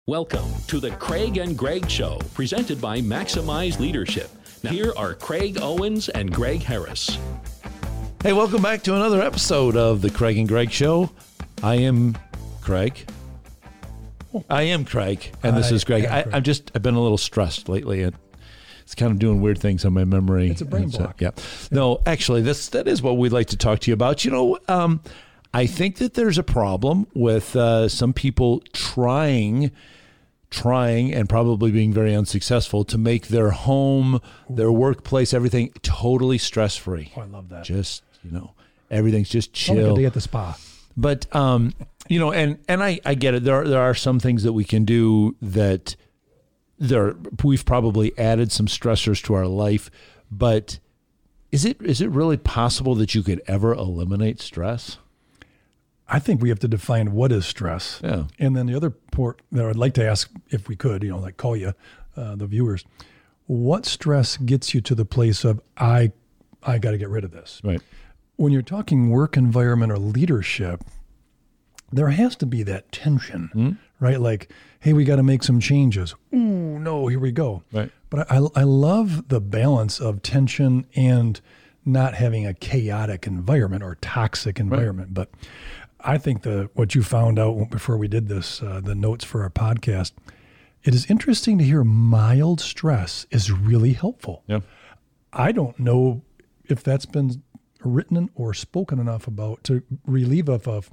Welcome to the Craig and Greg Show, presented by Maximize Leadership. Now, here are Craig Owens and Greg Harris. Hey, welcome back to another episode of the Craig and Greg Show. I am Craig. And this is Greg. I've been a little stressed lately. It's kind of doing weird things on my memory. It's a brain block. Yeah. No, actually, that is what we'd like to talk to you about. You know, I think that there's a problem with some people trying and probably being very unsuccessful to make their home, their workplace, everything totally stress-free. Oh, I love that. Just, everything's just chill. Like a day at the spa. But, and I get it. There are some things that we can do that we've probably added some stressors to our life, but is it really possible that you could ever eliminate stress? I think we have to define what is stress. Yeah. And then the other part that I'd like to ask, if we could, call you, the viewers, what stress gets you to the place of, I got to get rid of this? Right. When you're talking work environment or leadership, there has to be that tension, right? Like, hey, we got to make some changes. Ooh, no, here we go. Right. But I love the balance of tension and not having a chaotic environment or toxic environment. Right. But I think what you found out before we did this, the notes for our podcast, it is interesting to hear mild stress is really helpful. Yeah. I don't know if that's been written or spoken enough about to relieve of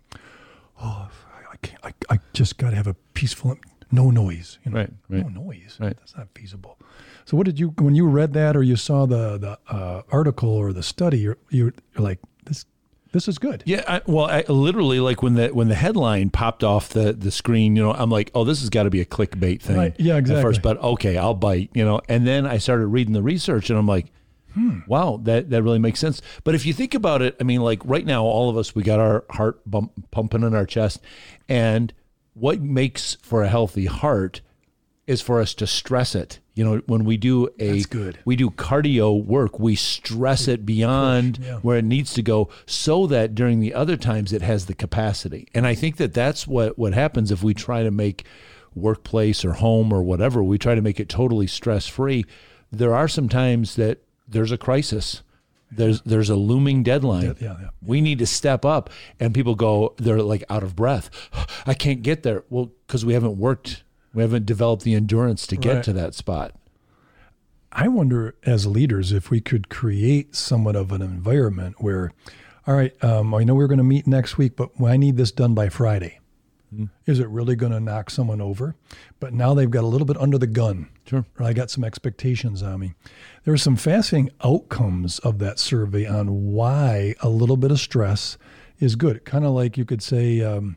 I just got to have a peaceful, no noise. Right. No noise. Right. That's not feasible. So what did when you read that or you saw the article or the study, you're like, this is good. Yeah, I literally, like when the headline popped off the screen, I'm like, oh, this has got to be a clickbait thing. Right. Yeah, exactly. At first, but okay, I'll bite, And then I started reading the research, and I'm like, wow, that really makes sense. But if you think about it, I mean, like right now, all of us, we got our heart pumping in our chest, and what makes for a healthy heart is for us to stress it. When we do we do cardio work, we stress it beyond where it needs to go so that during the other times it has the capacity. And I think that's what happens if we try to make workplace or home or whatever, we try to make it totally stress-free. There are some times that there's a crisis. There's a looming deadline. Yeah. We need to step up, and people they're like out of breath. I can't get there. Well, because we haven't worked. We haven't developed the endurance to get to that spot. I wonder, as leaders, if we could create somewhat of an environment where, all right, I know we're going to meet next week, but I need this done by Friday. Is it really going to knock someone over? But now they've got a little bit under the gun. Sure. Or I got some expectations on me. There are some fascinating outcomes of that survey on why a little bit of stress is good. Kind of like you could say, shut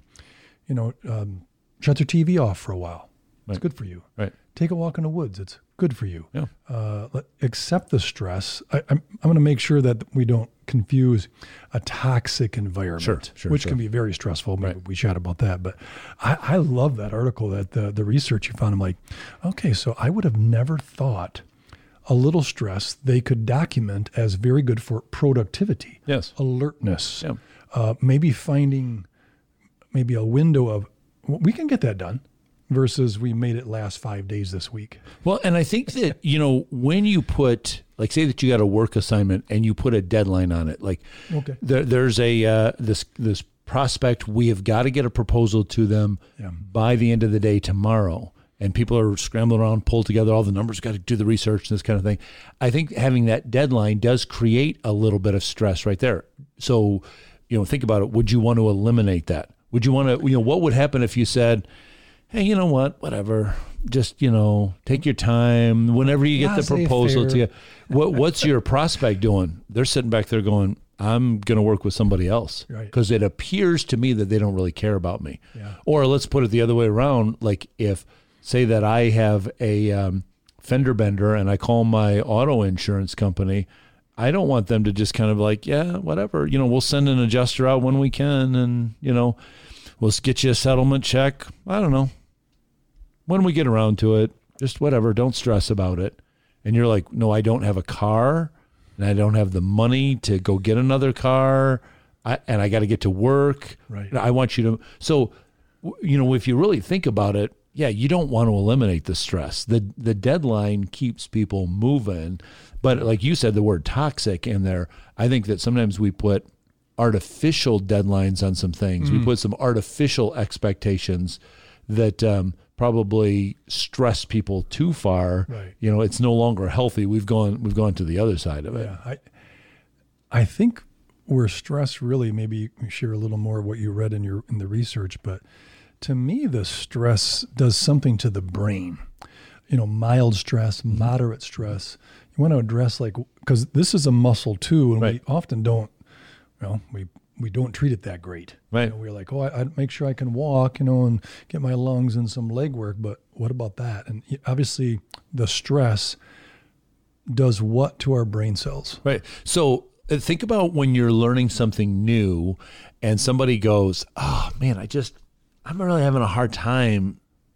your TV off for a while. It's good for you. Right. Take a walk in the woods. It's good for you. Yeah. Accept the stress. I'm going to make sure that we don't confuse a toxic environment, which can be very stressful. Maybe we chat about that. But I love that article, that the research you found. I'm like, okay, so I would have never thought a little stress they could document as very good for productivity, alertness, maybe finding maybe a window of, we can get that done. Versus we made it last 5 days this week. Well, and I think that, when you put, like, say that you got a work assignment and you put a deadline on it, like there's this prospect, we have got to get a proposal to them by the end of the day tomorrow. And people are scrambling around, pull together all the numbers, got to do the research, this kind of thing. I think having that deadline does create a little bit of stress right there. So, think about it. Would you want to eliminate that? Would you want to, what would happen if you said, hey, you know what? Whatever. Just, take your time. Whenever you get the proposal to you, what's your prospect doing? They're sitting back there going, I'm going to work with somebody else. Because it appears to me that they don't really care about me. Yeah. Or let's put it the other way around. Like say that I have a fender bender and I call my auto insurance company, I don't want them to just kind of like, yeah, whatever. We'll send an adjuster out when we can and, we'll get you a settlement check. I don't know. When we get around to it, just whatever, don't stress about it. And you're like, no, I don't have a car and I don't have the money to go get another car and I got to get to work. Right. I want you to. So, if you really think about it, yeah, you don't want to eliminate the stress. The deadline keeps people moving. But like you said, the word toxic in there, I think that sometimes we put artificial deadlines on some things. We put some artificial expectations that probably stress people too far. Right. It's no longer healthy. We've gone to the other side of it. Yeah, I think where stress really, maybe you share a little more of what you read in the research, but to me, the stress does something to the brain. Mild stress, moderate stress. You want to address because this is a muscle too, and right. we often don't. We don't treat it that great. Right. We're like, I make sure I can walk, and get my lungs and some leg work. But what about that? And obviously, the stress does what to our brain cells? Right. So think about when you're learning something new, and somebody goes, "Oh man, I'm really having a hard time.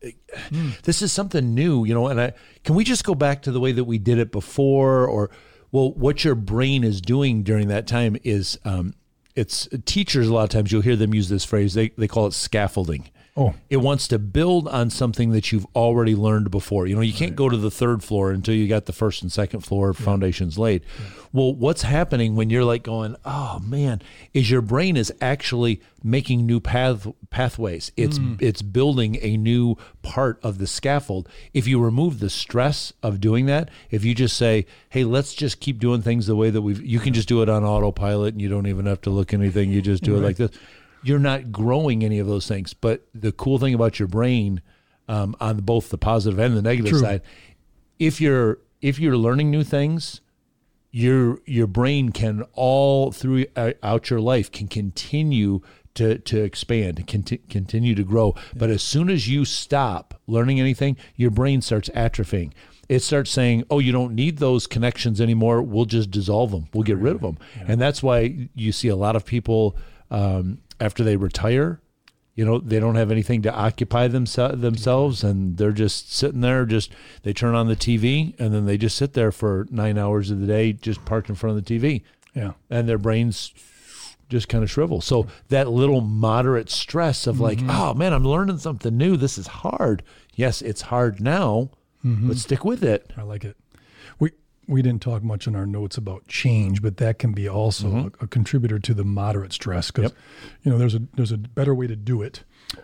This is something new, and can we just go back to the way that we did it before?" Or, well, what your brain is doing during that time is, it's teachers, a lot of times you'll hear them use this phrase, they call it scaffolding. Oh. It wants to build on something that you've already learned before. You can't go to the third floor until you got the first and second floor foundations laid. Yeah. Well, what's happening when you're like going, oh man, is your brain is actually making new pathways. It's building a new part of the scaffold. If you remove the stress of doing that, if you just say, hey, let's just keep doing things the way that you can just do it on autopilot and you don't even have to look at anything. You just do it like this. You're not growing any of those things. But the cool thing about your brain, on both the positive and the negative side, if you're learning new things, your brain can all throughout your life can continue to expand, continue to grow. Yeah. But as soon as you stop learning anything, your brain starts atrophying. It starts saying, oh, you don't need those connections anymore. We'll just dissolve them. We'll get rid of them. Yeah. And that's why you see a lot of people, after they retire, they don't have anything to occupy themselves, and they're just sitting there. They turn on the TV, and then they just sit there for 9 hours of the day, just parked in front of the TV. Yeah, and their brains just kind of shrivel. So that little moderate stress of like, oh man, I'm learning something new. This is hard. Yes, it's hard now, but stick with it. I like it. We didn't talk much in our notes about change, but that can be also a contributor to the moderate stress because, there's a better way to do it.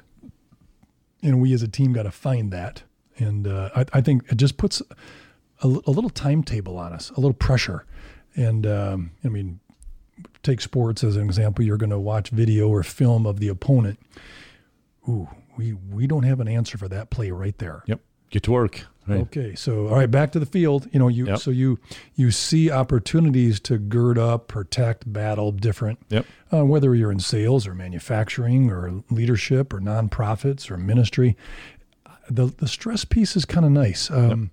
And we as a team got to find that. And I think it just puts a little timetable on us, a little pressure. And take sports as an example. You're going to watch video or film of the opponent. Ooh, we don't have an answer for that play right there. Yep. Get to work. Right. Okay, so all right, back to the field. So you see opportunities to gird up, protect, battle different. Yep. Whether you're in sales or manufacturing or leadership or nonprofits or ministry, the stress piece is kind of nice.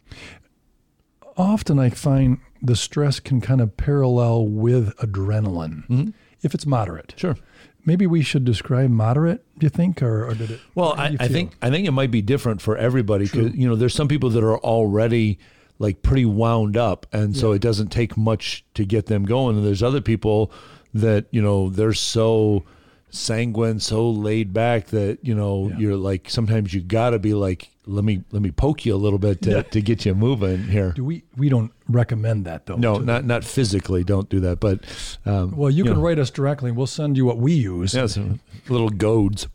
Often I find the stress can kind of parallel with adrenaline if it's moderate. Sure. Maybe we should describe moderate, do you think, or did it? Well, I think it might be different for everybody because there's some people that are already like pretty wound up, and so it doesn't take much to get them going. And there's other people that they're so sanguine, so laid back that you're like sometimes you got to be like, let me poke you a little bit to get you moving here. We don't recommend that though. No, not physically. Don't do that. But well, you can write us directly, and we'll send you what we use. Yeah, some little goads.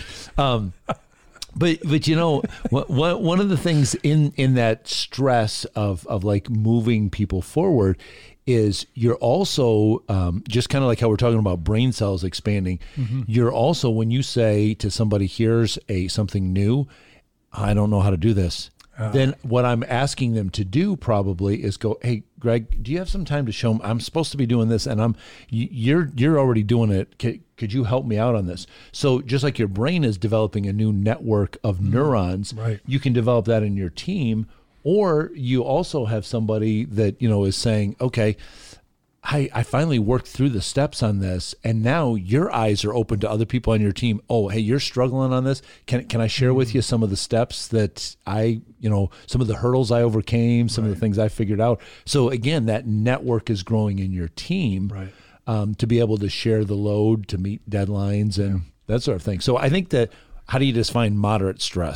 But one of the things in that stress of like moving people forward is you're also just kind of like how we're talking about brain cells expanding. You're also, when you say to somebody, here's something new, I don't know how to do this. Then what I'm asking them to do probably is go, hey, Greg, do you have some time to show them? I'm supposed to be doing this, and you're already doing it. Could you help me out on this? So just like your brain is developing a new network of neurons, you can develop that in your team, or you also have somebody that is saying, okay, I finally worked through the steps on this, and now your eyes are open to other people on your team. Oh, hey, you're struggling on this. Can I share with you some of the steps that some of the hurdles I overcame, some of the things I figured out. So again, that network is growing in your team to be able to share the load, to meet deadlines and that sort of thing. So I think that, how do you define moderate stress?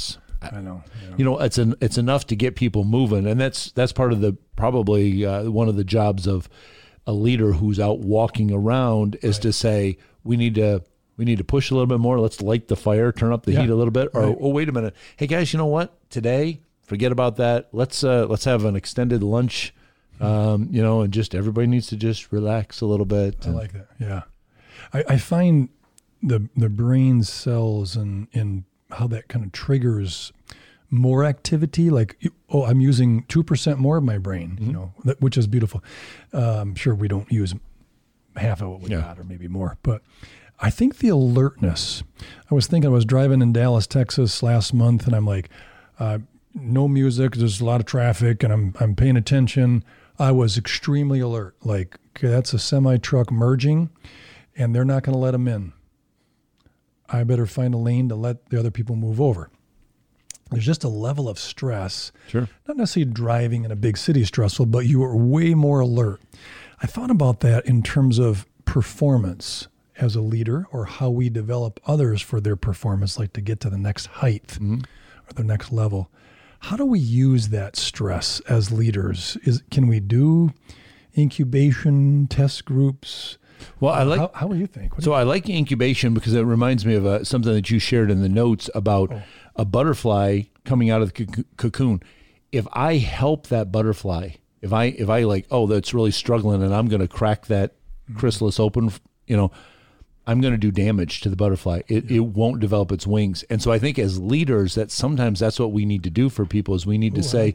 I know. It's enough to get people moving, and that's part of the probably one of the jobs of a leader who's out walking around is to say we need to push a little bit more. Let's light the fire, turn up the heat a little bit. Or oh, wait a minute, hey guys, you know what? Today, forget about that. Let's have an extended lunch. And just everybody needs to just relax a little bit. I like that. Yeah, I find the brain cells and how that kind of triggers more activity. Like, I'm using 2% more of my brain, which is beautiful. I'm sure we don't use half of what we got or maybe more, but I think the alertness. I was driving in Dallas, Texas last month, and I'm like, no music. There's a lot of traffic, and I'm paying attention. I was extremely alert. Like, okay, that's a semi-truck merging, and they're not going to let them in. I better find a lane to let the other people move over. There's just a level of stress. Sure. Not necessarily driving in a big city is stressful, but you are way more alert. I thought about that in terms of performance as a leader, or how we develop others for their performance, like to get to the next height or the next level. How do we use that stress as leaders? Can we do incubation test groups? Well, I like. How do you think? I like incubation because it reminds me of something that you shared in the notes about a butterfly coming out of the cocoon. If I help that butterfly, if I like, that's really struggling, and I'm going to crack that chrysalis open, I'm going to do damage to the butterfly. It won't develop its wings. And so I think as leaders, that sometimes that's what we need to do for people is we need to say,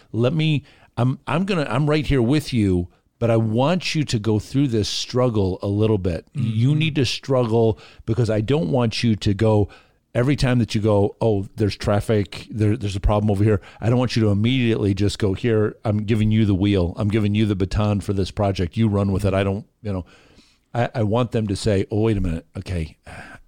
I'm right here with you, but I want you to go through this struggle a little bit. Mm-hmm. You need to struggle because I don't want you to go every time that you go, there's traffic, there's a problem over here. I don't want you to immediately just go, here, I'm giving you the wheel. I'm giving you the baton for this project. You run with it. I don't, I want them to say, wait a minute. Okay.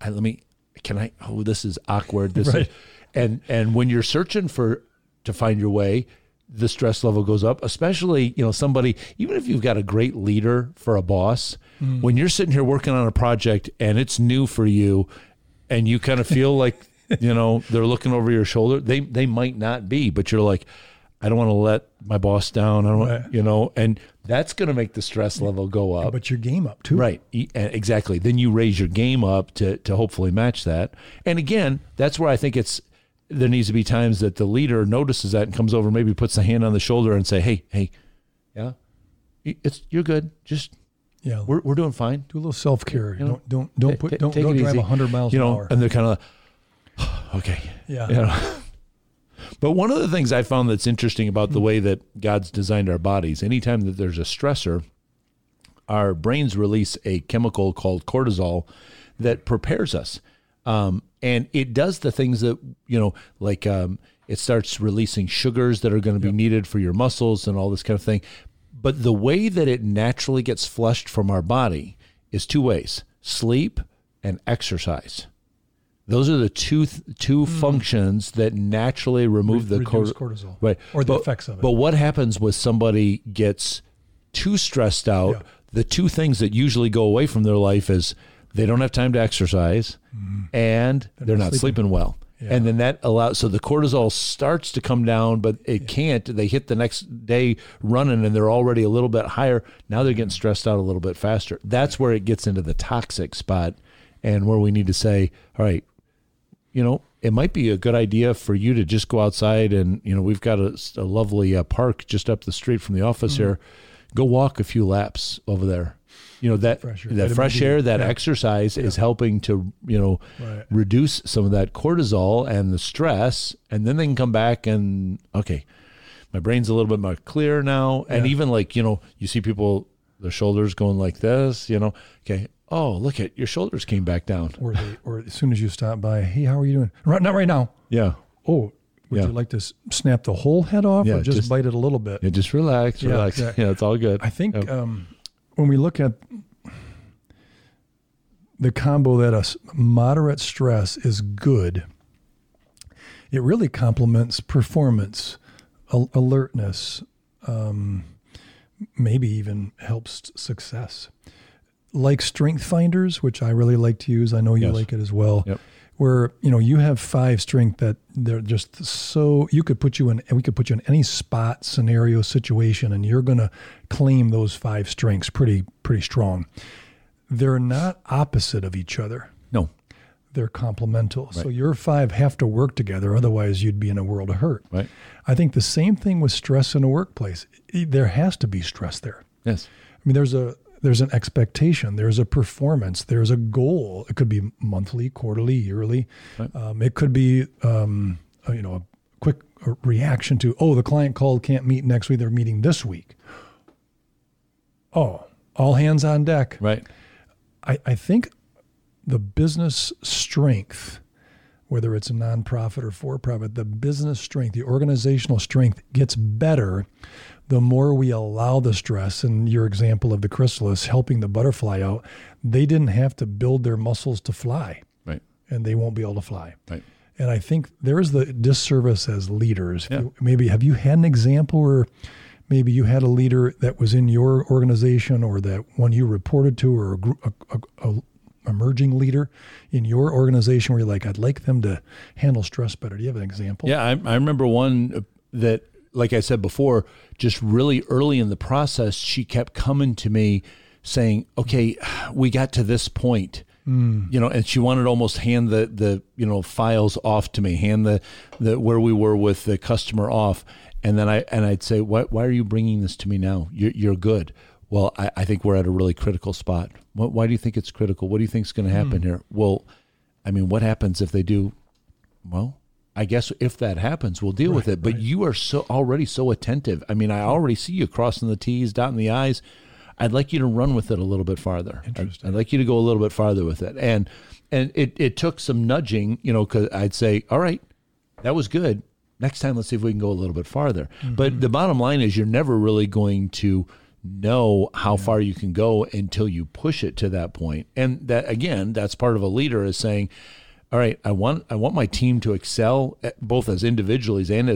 This is awkward. This is, and when you're searching to find your way, the stress level goes up, especially, somebody, even if you've got a great leader for a boss, when you're sitting here working on a project and it's new for you and you kind of feel like, they're looking over your shoulder, they might not be, but you're like, I don't want to let my boss down. I don't want, and that's going to make the stress level go up. But your game up too. Right. Exactly. Then you raise your game up to hopefully match that. And again, that's where I think there needs to be times that the leader notices that and comes over, maybe puts a hand on the shoulder and say, hey, yeah, you're good. Just, we're doing fine. Do a little self-care. Don't drive 100 miles an hour. And they're kind of like, okay. Yeah. But one of the things I found that's interesting about the way that God's designed our bodies, anytime that there's a stressor, our brains release a chemical called cortisol that prepares us. And it does the things that, it starts releasing sugars that are going to be needed for your muscles and all this kind of thing. But the way that it naturally gets flushed from our body is two ways: sleep and exercise. Those are the two functions that naturally remove the cortisol, right? Or the effects of it. But what happens when somebody gets too stressed out? Yeah. The two things that usually go away from their life is they don't have time to exercise, and they're not sleeping well. Yeah. And then that allows, so the cortisol starts to come down, but it can't. They hit the next day running and they're already a little bit higher. Now they're getting stressed out a little bit faster. That's where it gets into the toxic spot, and where we need to say, all right, it might be a good idea for you to just go outside and, we've got a lovely park just up the street from the office here. Go walk a few laps over there. That fresh air, that exercise is helping to, reduce some of that cortisol and the stress. And then they can come back and, okay, my brain's a little bit more clear now. And even you see people, their shoulders going like this, okay. Oh, look at your shoulders came back down. Or as soon as you stop by, hey, how are you doing? Not right now. Yeah. Oh, would you like to snap the whole head off or just bite it a little bit? Yeah, just relax. Yeah, it's all good. I think when we look at the combo that a moderate stress is good, it really complements performance, alertness, maybe even helps success. Like Strength Finders, which I really like to use. I know you like it as well. Yep. where, you have 5 strength that they're just so, we could put you in any spot, scenario, situation, and you're going to claim those 5 strengths pretty strong. They're not opposite of each other. No. They're complemental. Right. So your 5 have to work together. Otherwise, you'd be in a world of hurt. Right. I think the same thing with stress in a workplace. There has to be stress there. Yes. I mean, there's an expectation. There's a performance. There's a goal. It could be monthly, quarterly, yearly. Right. It could be, a quick reaction to, the client called, can't meet next week. They're meeting this week. Oh, all hands on deck. Right. I think the business strength, whether it's a nonprofit or for-profit, the business strength, the organizational strength gets better the more we allow the stress. And your example of the chrysalis helping the butterfly out, they didn't have to build their muscles to fly. Right. And they won't be able to fly. Right. And I think there's the disservice as leaders. Yeah. Maybe have you had an example where maybe you had a leader that was in your organization or that one you reported to, or a emerging leader in your organization where you're like, I'd like them to handle stress better. Do you have an example? Yeah, I remember one that, like I said before, just really early in the process, she kept coming to me saying, okay, we got to this point, and she wanted to almost hand the files off to me, hand the where we were with the customer off. And then I'd say, why are you bringing this to me now? You're good. Well, I think we're at a really critical spot. Why do you think it's critical? What do you think is going to happen here? Well, I mean, what happens if they do? Well, I guess if that happens, we'll deal with it. But you are already so attentive. I mean, I already see you crossing the T's, dotting the I's. I'd like you to run with it a little bit farther. I'd like you to go a little bit farther with it. And it took some nudging, because I'd say, all right, that was good. Next time, let's see if we can go a little bit farther. Mm-hmm. But the bottom line is you're never really going to know how far you can go until you push it to that point. And that, again, that's part of a leader is saying, all right, I want my team to excel both as individuals and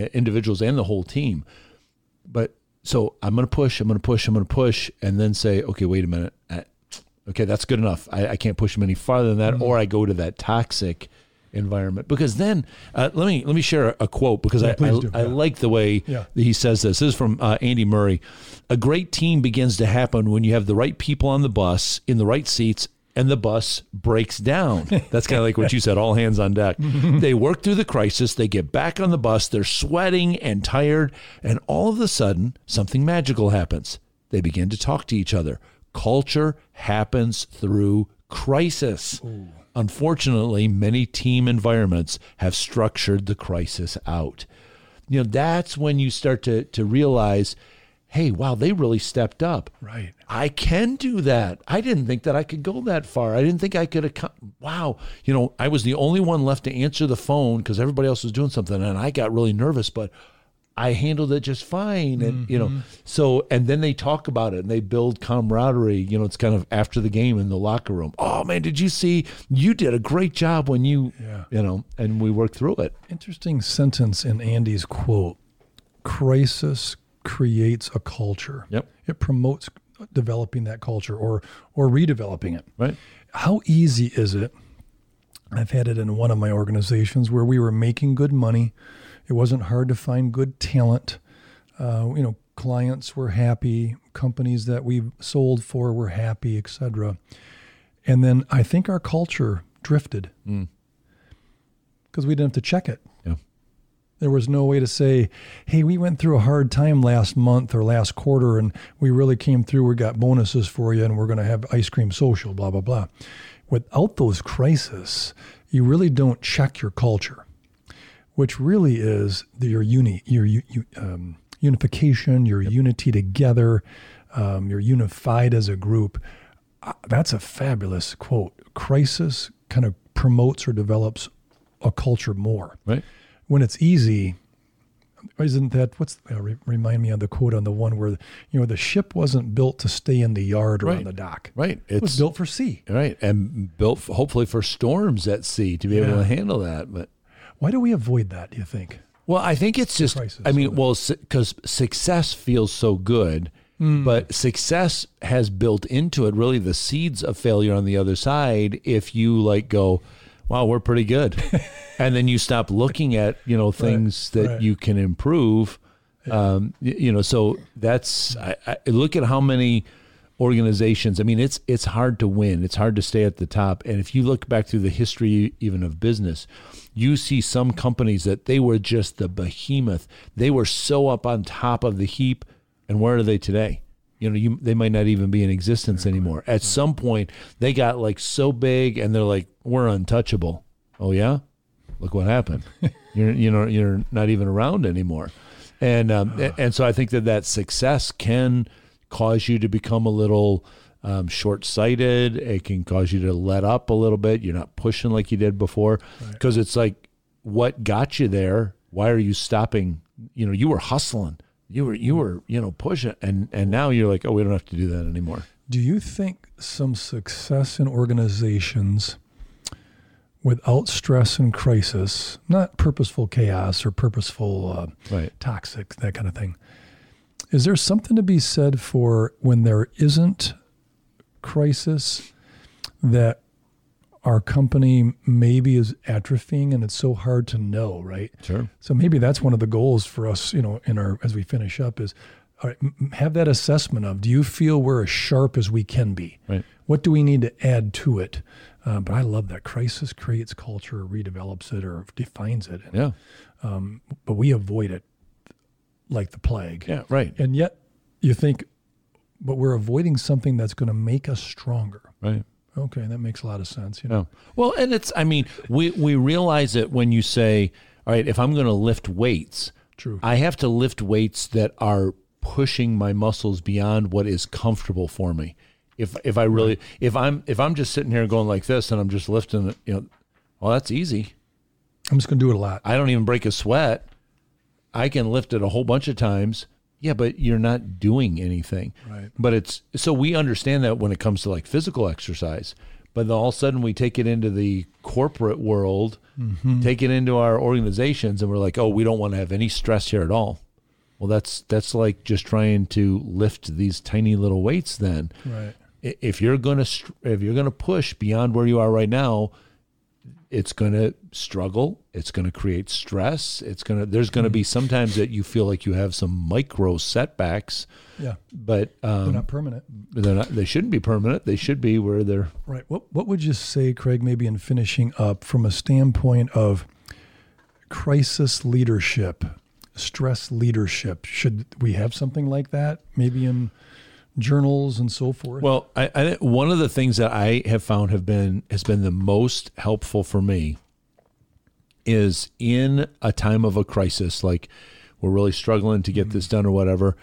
the whole team. But so I'm going to push, and then say, okay, wait a minute. Okay, that's good enough. I can't push them any farther than that, or I go to that toxic environment. Because then, let me share a quote, because I like the way that he says this. This is from Andy Murray. A great team begins to happen when you have the right people on the bus, in the right seats, and the bus breaks down. That's kind of like what you said, all hands on deck. They work through the crisis, they get back on the bus, they're sweating and tired, and all of a sudden, something magical happens. They begin to talk to each other. Culture happens through crisis. Ooh. Unfortunately, many team environments have structured the crisis out. That's when you start to realize, hey, wow, they really stepped up. Right. I can do that. I didn't think that I could go that far. I didn't think I could. Wow. I was the only one left to answer the phone because everybody else was doing something, and I got really nervous, but I handled it just fine. And, so, and then they talk about it and they build camaraderie. It's kind of after the game in the locker room. Oh man, did you see, you did a great job when and we worked through it. Interesting sentence in Andy's quote. Crisis creates a culture. Yep. It promotes developing that culture or redeveloping it. Right. How easy is it? I've had it in one of my organizations where we were making good money. It wasn't hard to find good talent. Clients were happy. Companies that we sold for were happy, etc. And then I think our culture drifted because we didn't have to check it. Yeah. There was no way to say, hey, we went through a hard time last month or last quarter and we really came through. We got bonuses for you and we're going to have ice cream social, blah, blah, blah. Without those crises, you really don't check your culture, which really is your unification, your unity together, you're unified as a group. That's a fabulous quote. Crisis kind of promotes or develops a culture more. Right. When it's easy, isn't that, remind me of the quote on the one where, the ship wasn't built to stay in the yard or on the dock. Right. It was built for sea. Right. And built hopefully for storms at sea to be able to handle that. But why do we avoid that, do you think? Well, I think it's just, because success feels so good, but success has built into it really the seeds of failure on the other side. If you go, wow, we're pretty good. And then you stop looking at, things that you can improve. Yeah. So that's, I look at how many organizations, I mean, it's hard to win. It's hard to stay at the top. And if you look back through the history even of business, you see some companies that they were just the behemoth. They were so up on top of the heap. And where are they today? They might not even be in existence anymore. At some point, they got like so big and they're like, we're untouchable. Oh yeah? Look what happened. You're not even around anymore. And so I think that success can cause you to become a little short-sighted. It can cause you to let up a little bit. You're not pushing like you did before, because it's like, what got you there? Why are you stopping? You were hustling. You were pushing, and now you're like, oh, we don't have to do that anymore. Do you think some success in organizations without stress and crisis, not purposeful chaos or purposeful toxic, that kind of thing, is there something to be said for when there isn't crisis, that our company maybe is atrophying, and it's so hard to know, right? Sure. So maybe that's one of the goals for us, as we finish up, is all right, have that assessment of, do you feel we're as sharp as we can be? Right. What do we need to add to it? But I love that crisis creates culture, redevelops it, or defines it. Yeah. But we avoid it like the plague. Yeah, right. And yet you think, but we're avoiding something that's going to make us stronger. Right. Okay, that makes a lot of sense. Yeah. Well, and we realize it when you say, all right, if I'm going to lift weights, true, I have to lift weights that are pushing my muscles beyond what is comfortable for me. If I really, if I'm just sitting here going like this and I'm just lifting, well, that's easy. I'm just going to do it a lot. I don't even break a sweat. I can lift it a whole bunch of times. Yeah, but you're not doing anything. Right. But so we understand that when it comes to like physical exercise, but then all of a sudden we take it into the corporate world, take it into our organizations, and we're like, oh, we don't want to have any stress here at all. Well, that's like just trying to lift these tiny little weights then. Right. If you're gonna push beyond where you are right now, it's going to struggle. It's going to create stress. There's going to be sometimes that you feel like you have some micro setbacks. Yeah. But they're not permanent. They shouldn't be permanent. They should be where they're. Right. What would you say, Craig, maybe in finishing up, from a standpoint of crisis leadership, stress leadership? Should we have something like that maybe in journals and so forth? Well, I one of the things that I have found has been the most helpful for me is in a time of a crisis, like we're really struggling to get this done or whatever,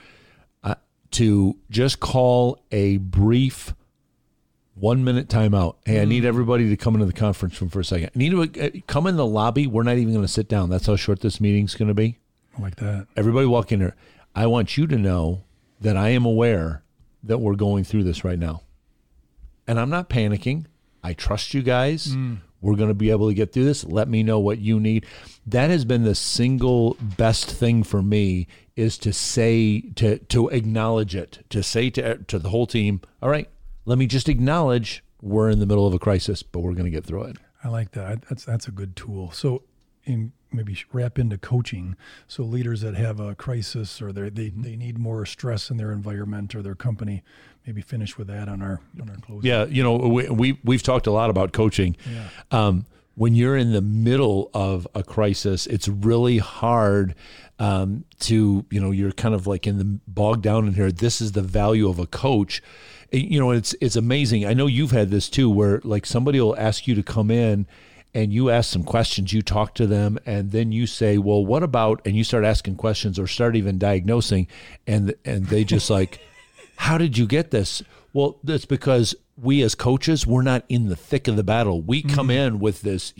to just call a brief 1-minute timeout. Hey, I need everybody to come into the conference room for a second. I need to come in the lobby. We're not even going to sit down. That's how short this meeting's going to be. I like that. Everybody walk in here. I want you to know that I am aware that we're going through this right now. And I'm not panicking. I trust you guys. We're going to be able to get through this. Let me know what you need. That has been the single best thing for me, is to say, to acknowledge it, to say to the whole team, all right, let me just acknowledge we're in the middle of a crisis, but we're going to get through it. I like that. That's a good tool. So maybe wrap into coaching. So leaders that have a crisis, or they need more stress in their environment or their company, maybe finish with that on our closing. Yeah, we've talked a lot about coaching. Yeah. When you're in the middle of a crisis, it's really hard to, you're kind of like bogged down in here. This is the value of a coach. It's amazing. I know you've had this too, where like somebody will ask you to come in and you ask some questions, you talk to them, and then you say, well, what about, and you start asking questions or start even diagnosing, and they just like, how did you get this? Well, that's because we as coaches, we're not in the thick of the battle. We come in with this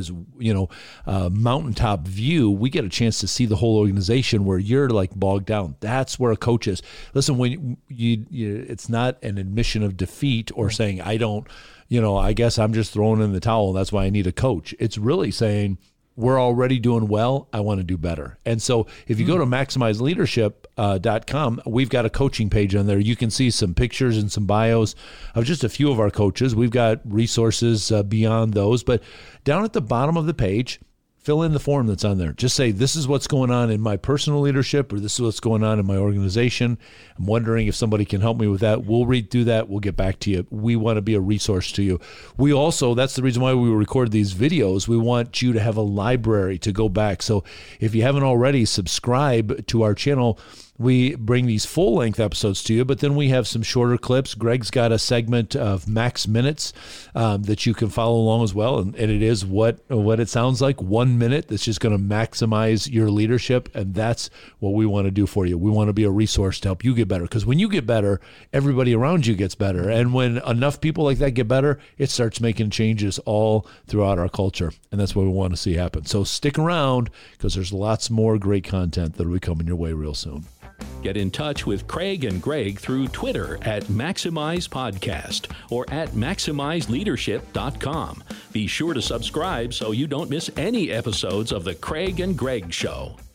mountaintop view. We get a chance to see the whole organization, where you're like bogged down. That's where a coach is. Listen, when it's not an admission of defeat or saying, I guess I'm just throwing in the towel. That's why I need a coach. It's really saying, we're already doing well. I want to do better. And so if you go to maximizeleadership.com, we've got a coaching page on there. You can see some pictures and some bios of just a few of our coaches. We've got resources beyond those. But down at the bottom of the page, fill in the form that's on there. Just say, this is what's going on in my personal leadership, or this is what's going on in my organization. I'm wondering if somebody can help me with that. We'll read through that. We'll get back to you. We want to be a resource to you. We also, that's the reason why we record these videos. We want you to have a library to go back. So if you haven't already, subscribe to our channel. We bring these full-length episodes to you, but then we have some shorter clips. Greg's got a segment of Max Minutes that you can follow along as well, and it is what it sounds like, 1 minute that's just going to maximize your leadership, and that's what we want to do for you. We want to be a resource to help you get better, because when you get better, everybody around you gets better, and when enough people like that get better, it starts making changes all throughout our culture, and that's what we want to see happen. So stick around, because there's lots more great content that will be coming your way real soon. Get in touch with Craig and Greg through Twitter at Maximize Podcast or at MaximizeLeadership.com. Be sure to subscribe so you don't miss any episodes of The Craig and Greg Show.